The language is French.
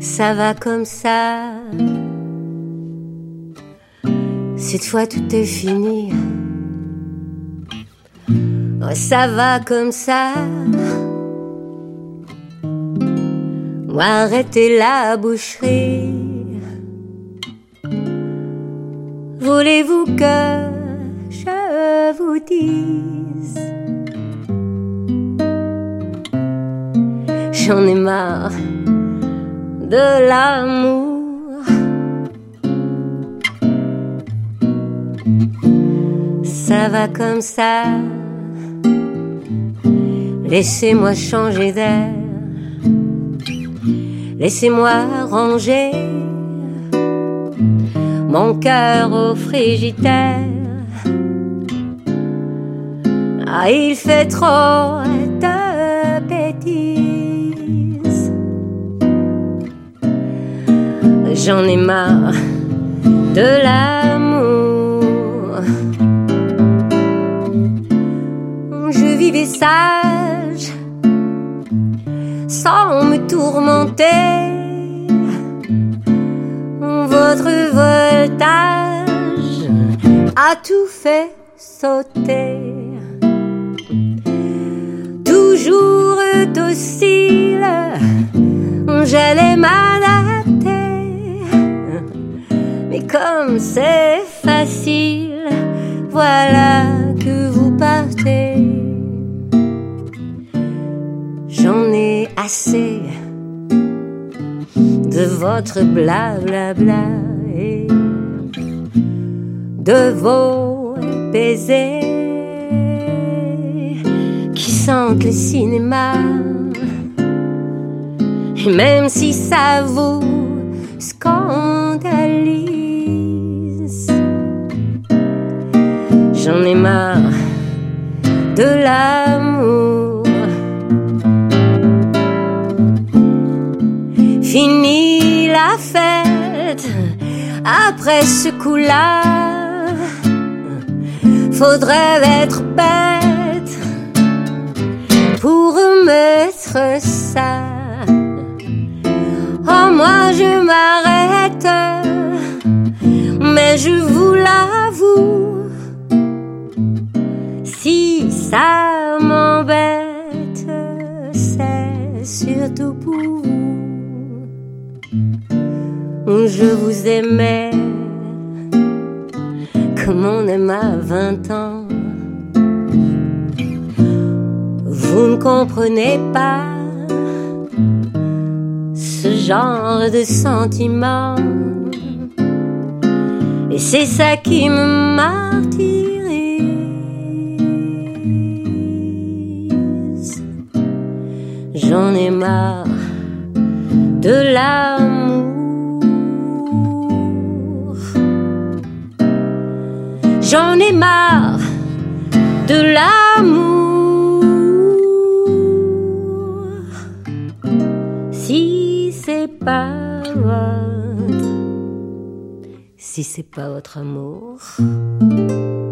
Ça va comme ça. Cette fois tout est fini. Oh, ça va comme ça. Moi, arrêtez la boucherie. Voulez-vous que je vous dise? J'en ai marre de l'amour. Ça va comme ça. Laissez-moi changer d'air. Laissez-moi ranger mon cœur au frigidaire. Ah, il fait trop de bêtises. J'en ai marre de l'amour. Je vivais sage sans me tourmenter. Votre voltage a tout fait sauter. Toujours docile, j'allais m'adapter. Mais comme c'est facile, voilà que vous partez. J'en ai assez de votre blablabla et de vos baisers qui sentent le cinéma. Et même si ça vous scandalise, j'en ai marre de l'amour. Fini la fête, après ce coup-là, faudrait être bête pour remettre ça. Oh, moi je m'arrête, mais je vous l'avoue, si ça m'embête, c'est surtout pour vous. Je vous aimais comme on aime à 20 ans. Vous ne comprenez pas ce genre de sentiment. Et c'est ça qui me martyrise. J'en ai marre de l'amour. J'en ai marre de l'amour. Si c'est pas votre amour.